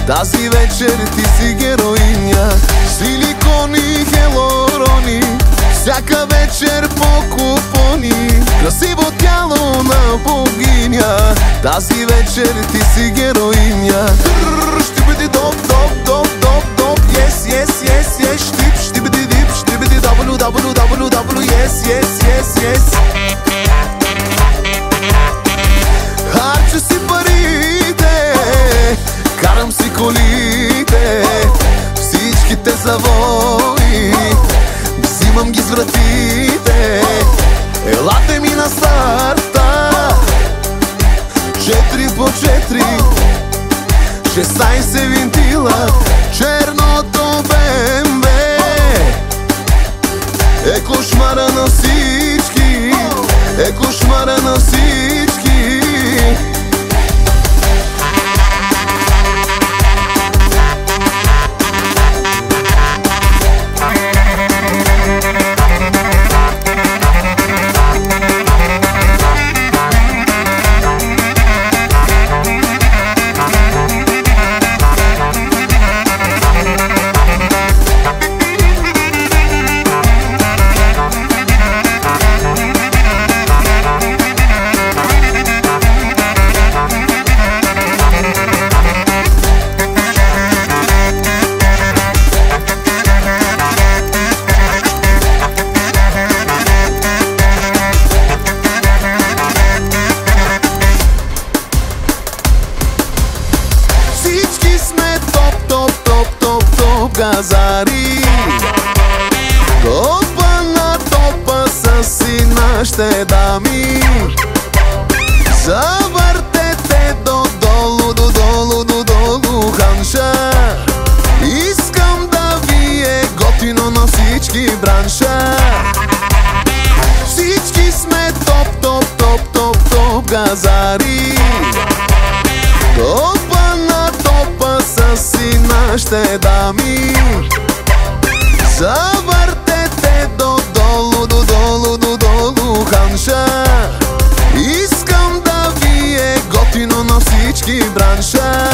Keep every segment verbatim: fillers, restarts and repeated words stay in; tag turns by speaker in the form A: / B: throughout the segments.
A: Тази вечер ти си героиня, силикони, хелорони, всяка вечер по купони, красиво тяло на богиня. Тази вечер ти си героиня. Ще бъде доп, доп, доп, доп, доп, yes, yes, yes, yes, штип, ще бъде дип, ще бъде W, W, W, W, yes, yes, yes, yes. Харча си парите, карам си колите, всичките завои, взимам ги с вратите. Елате ми на старта, четири по четири, шестнайсет винтила, черното БМВ е кошмара на всички, е кошмара на всички. Газари, топа на топа са си нашите дами. Завъртете додолу, додолу, додолу ханша. Искам да ви е готино на всички бранша. Всички сме топ, топ, топ, топ, топ газари. Топа на топа са си нашите дами. Завъртете додолу, додолу, додолу ханша. Искам да ви е готино на всички бранша.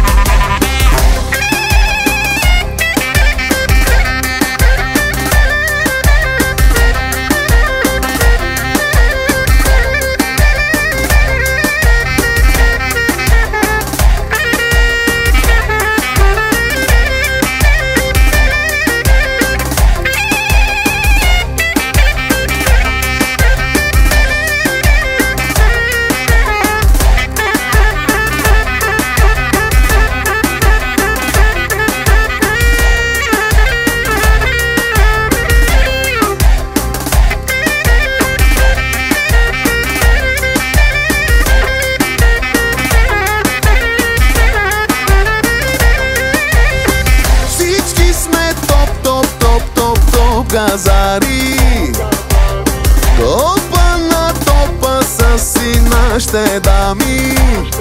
A: Газари, топа на топа са си нашите дами.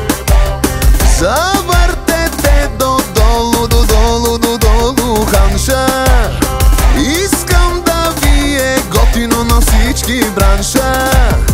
A: Завъртете додолу, додолу, додолу ханша. Искам да ви е готино на всички бранша.